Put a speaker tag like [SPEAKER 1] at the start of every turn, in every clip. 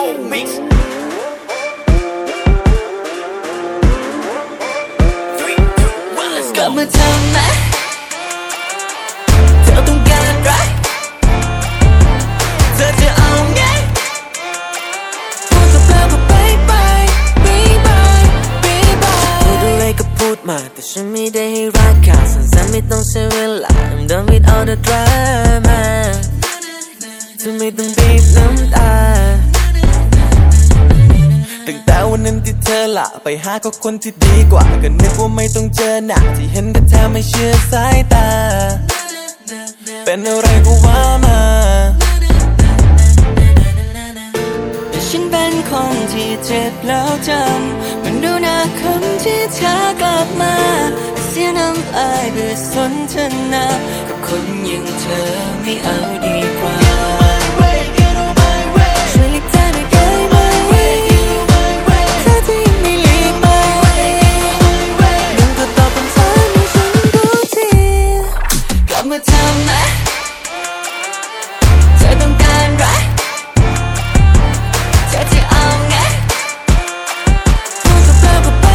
[SPEAKER 1] Mixกลับมาทำนะเธอต้องการรักเธอจะเอาไงพูดกับเราก็ไปพูดอะไรก็พูดมาแต่ฉันไม่ได้ให้รักข่าวสั้นๆไม่ต้องใช้เวลา I'm done with all the drama เธอไม่ต้องบีบน้ำตาตั้งแต่วันนั้นที่เธอละไปหาก็คนที่ดีกว่าก็นึกว่าไม่ต้องเจอหนักที่เห็นก็แทบไม่เชื่อสายตาเป็นอะไรก็ว่ามาฉันเป็นคนที่เจ็บแล้วจำมันดูน่าคำที่เธอกลับมาเสียน้ำลายเพื่อสนทนากับคนอย่างเธอไม่เอาดีกว่าช่วยหลีกทางได้ไหมเธอที่ไม่หลีกไปมึงก็ตอบคำถามให้ฉันรู้ทีกลับมาทำนะเธอต้องการรักเธอจะเอาไงพูดกับเราก็ไป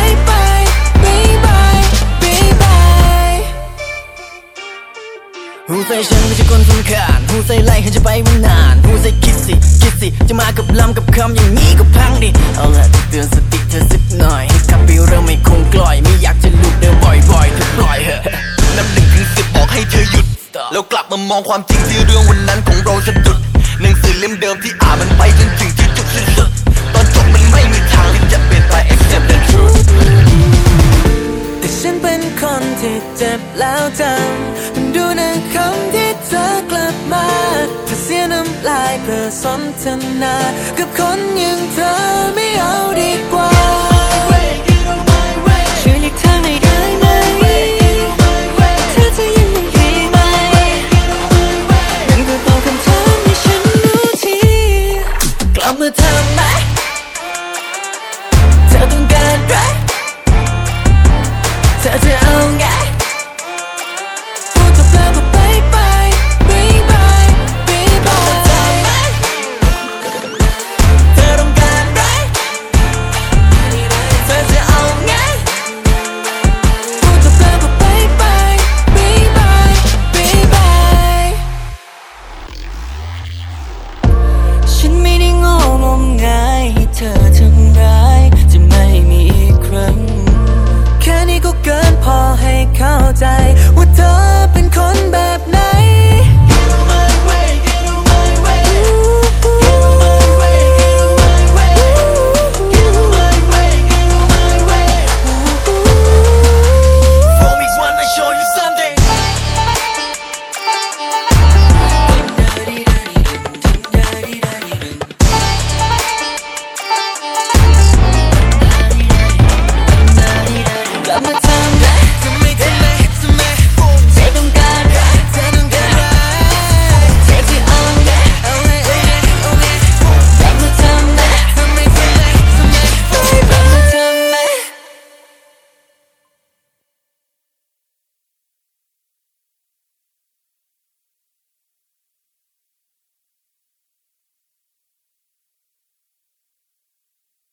[SPEAKER 1] หูใส่ฉันไม่ใช่คนสำคัญหูใส่ไล่ให้จะไปไม่นานหูใส่คิดสิจะมากับลำกับคำอย่างนี้ก็พังดิเอาละเตือนสติเธอสักหน่อยให้ขับไปเร็วไม่คงกล่อยไม่อยากจะลุกเดินบ่อยๆเธอปล่อยเหอะนับ1 ถึง 10บอกให้เธอหยุดแล้วกลับมามองความจริงที่เรื่องวันนั้นของเราสะดุดหนังสือเล่มเดิมที่อ่านมันไปจนถึงที่จุดสิ้นสุดตอนจบมันไม่มีทางที่จะเปลี่ยนไป accept the truth แต่ฉันเป็นคนที่เจ็บแล้วจำมันดูนะคำที่เธอกลับมาเธอเสียน้ำลายเพื่อสนทนากับคนอย่างเธอไม่เอาดีกว่า